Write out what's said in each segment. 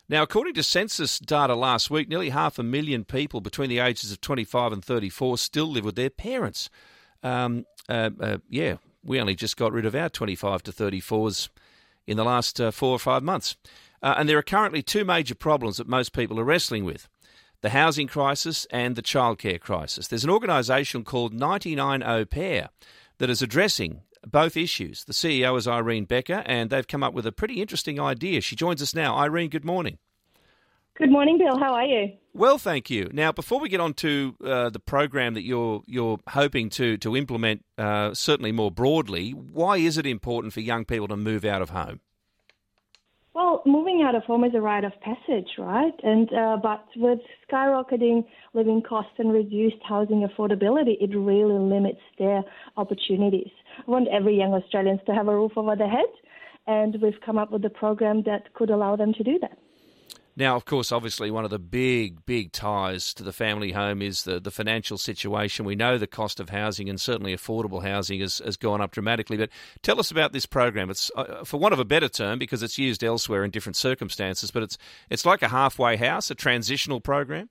Now, according to census data last week, nearly 500,000 people between the ages of 25 and 34 still live with their parents. We only just got rid of our 25 to 34s in the last 4 or 5 months. And there are currently two major problems that most people are wrestling with: the housing crisis and the childcare crisis. There's an organisation called 99 Au Pair that is addressing both issues. The CEO is Irene Becker, and they've come up with a pretty interesting idea. She joins us now. Irene, good morning. Good morning, Bill. How are you? Well, thank you. Now, before we get on to the program that you're hoping to implement, certainly more broadly, why is it important for young people to move out of home? Well, moving out of home is a rite of passage, right? And but with skyrocketing living costs and reduced housing affordability, it really limits their opportunities. I want every young Australian to have a roof over their head, and we've come up with a program that could allow them to do that. Now, of course, obviously, one of the big ties to the family home is the financial situation. We know the cost of housing, and certainly affordable housing has gone up dramatically. But tell us about this program. It's, for want of a better term, because it's used elsewhere in different circumstances, but it's like a halfway house, a transitional program?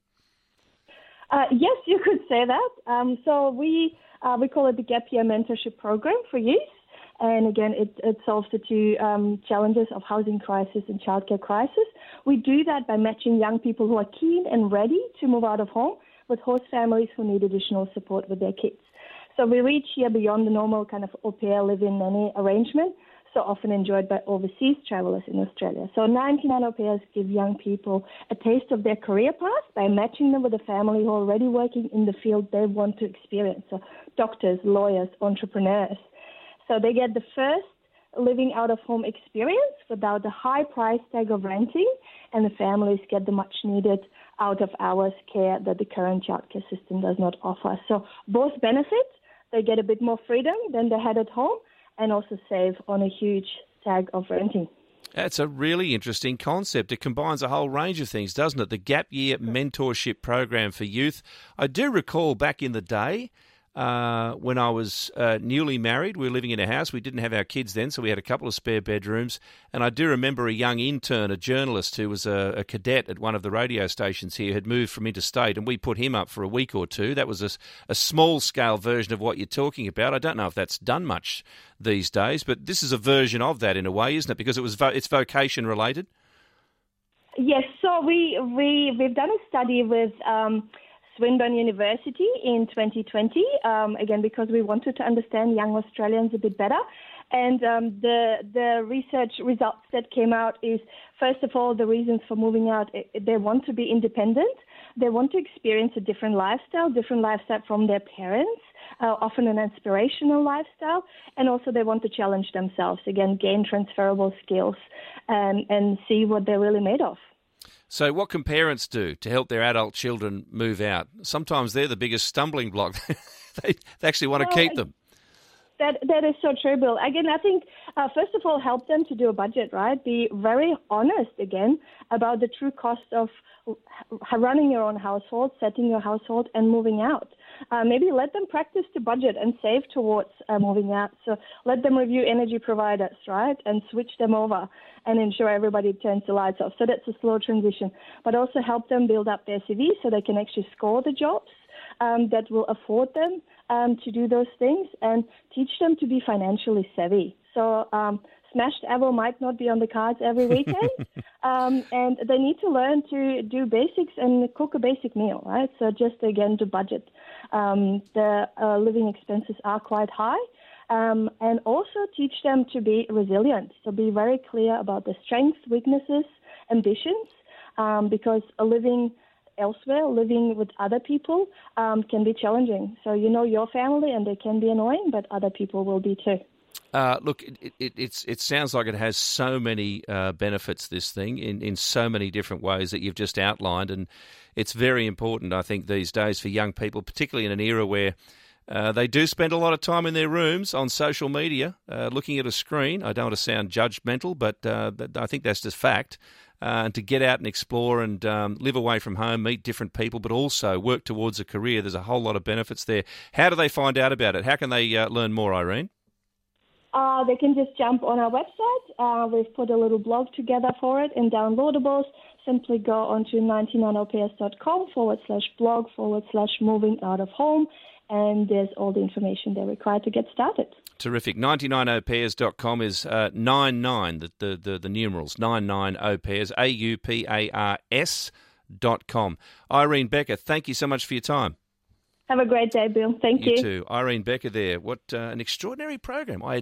Yes, you could say that. So we call it the Gap Year Mentorship Program for youth. And again, it solves the two challenges of housing crisis and childcare crisis. We do that by matching young people who are keen and ready to move out of home with host families who need additional support with their kids. So we reach here beyond the normal kind of au pair live-in nanny arrangement, so often enjoyed by overseas travellers in Australia. So 99 au pairs give young people a taste of their career path by matching them with a family who are already working in the field they want to experience. So doctors, lawyers, entrepreneurs. So they get the first living out-of-home experience without the high price tag of renting, and the families get the much-needed out-of-hours care that the current childcare system does not offer. So both benefit. They get a bit more freedom than they had at home, and also save on a huge tag of renting. That's a really interesting concept. It combines a whole range of things, doesn't it? The Gap Year Mentorship Program for youth. I do recall back in the day, when I was newly married, we were living in a house. We didn't have our kids then, so we had a couple of spare bedrooms. And I do remember a young intern, a journalist who was a cadet at one of the radio stations here, had moved from interstate, and we put him up for a week or two. That was a small-scale version of what you're talking about. I don't know if that's done much these days, but this is a version of that in a way, isn't it? Because it's vocation-related. Yes, so we've done a study with Swinburne University in 2020, again, because we wanted to understand young Australians a bit better. And the research results that came out is, first of all, the reasons for moving out. They want to be independent. They want to experience a different lifestyle from their parents, often an aspirational lifestyle. And also they want to challenge themselves, again, gain transferable skills and see what they're really made of. So what can parents do to help their adult children move out? Sometimes they're the biggest stumbling block. They actually want to keep them. That is so true, Bill. Again, I think, first of all, help them to do a budget, right? Be very honest, again, about the true cost of running your own household, setting your household, and moving out. Maybe let them practice to budget and save towards moving out. So let them review energy providers, right, and switch them over and ensure everybody turns the lights off. So that's a slow transition. But also help them build up their CV so they can actually score the jobs that will afford them to do those things, and teach them to be financially savvy. So smashed Avo might not be on the cards every weekend, and they need to learn to do basics and cook a basic meal, right? So just, again, to budget. The living expenses are quite high, and also teach them to be resilient. So be very clear about their strengths, weaknesses, ambitions, because living elsewhere, living with other people, can be challenging. So you know your family, and they can be annoying, but other people will be too. Look, it sounds like it has so many benefits, this thing, in so many different ways that you've just outlined, and it's very important, I think, these days for young people, particularly in an era where they do spend a lot of time in their rooms on social media, looking at a screen. I don't want to sound judgmental, but I think that's just fact. And to get out and explore and live away from home, meet different people, but also work towards a career, there's a whole lot of benefits there. How do they find out about it? How can they learn more, Irene? They can just jump on our website. We've put a little blog together for it in downloadables. Simply go onto 99ops.com/blog/moving out of home, and there's all the information they're required to get started. Terrific. 99opairs.com is 99, the numerals, 99opairs, AUPARS.com. Irene Becker, thank you so much for your time. Have a great day, Bill. Thank you. You too. Irene Becker there. What an extraordinary program.